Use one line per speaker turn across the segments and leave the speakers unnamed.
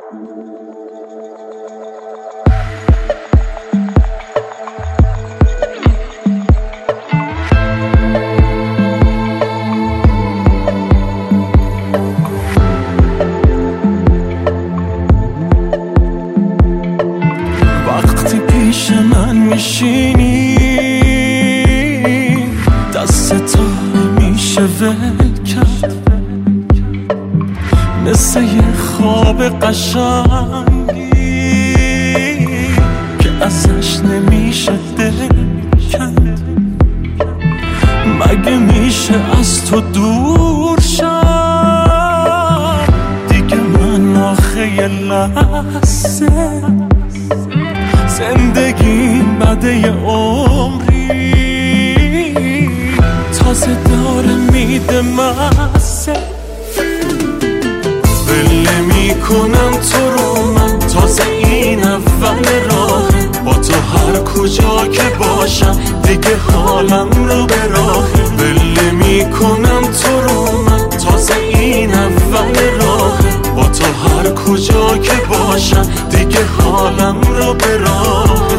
وقتی پیش من میشینی دستتو نمیشه ول کرد، مثل یه خواب قشنگی که ازش نمیشه دل کند. مگه میشه از تو دور شم دیگه؟ من آخه یه لحظه زندگیم بده یه عمری تازه داره میده مزه. ول نمی‌کنم تو رو من، تازه این اول راهه، با تو هر کجا که باشم دیگه حالم رو به راهه. ول نمی‌کنم تو رو من، تازه این اول راهه، با تو هر کجا که باشم دیگه حالم رو به راهه.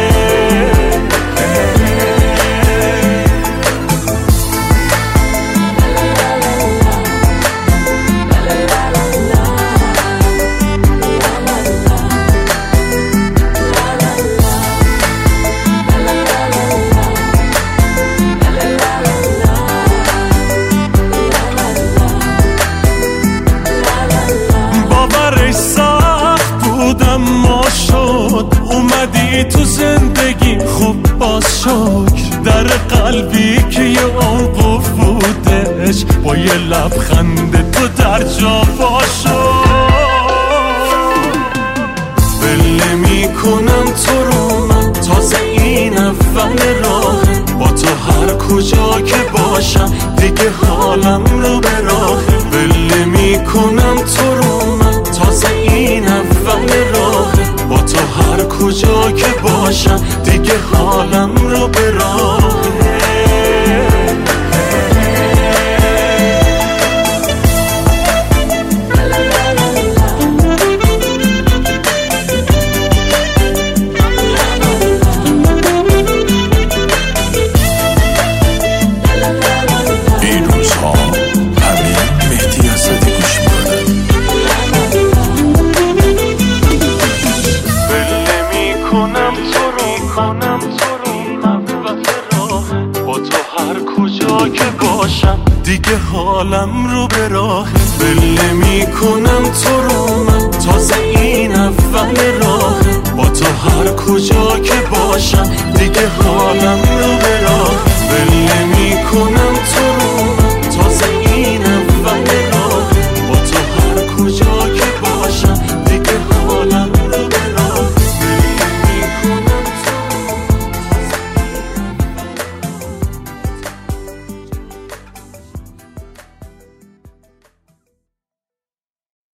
اومدی تو زندگی خوب باز شکر، در قلبی که یه عمق بودش با یه لبخند تو در جا باشو. ول نمی‌کنم تو رو من، تازه این اول راهه، با تو هر کجا که باشم دیگه حالم رو به راهه. ول نمی‌کنم تو رو من، تازه این اول راهه، با تو هر کجا که باشم دیگه حالم رو به راهه. این روزها همین مهدی اسدی گوش میکنه. کنم تو رو اول راهه، با تو هر کجا که باشم دیگه حالم رو به راهه. ول نمی‌کنم تو رو من، تازه این اول راهه، با تو هر کجا که باشم دیگه حالم رو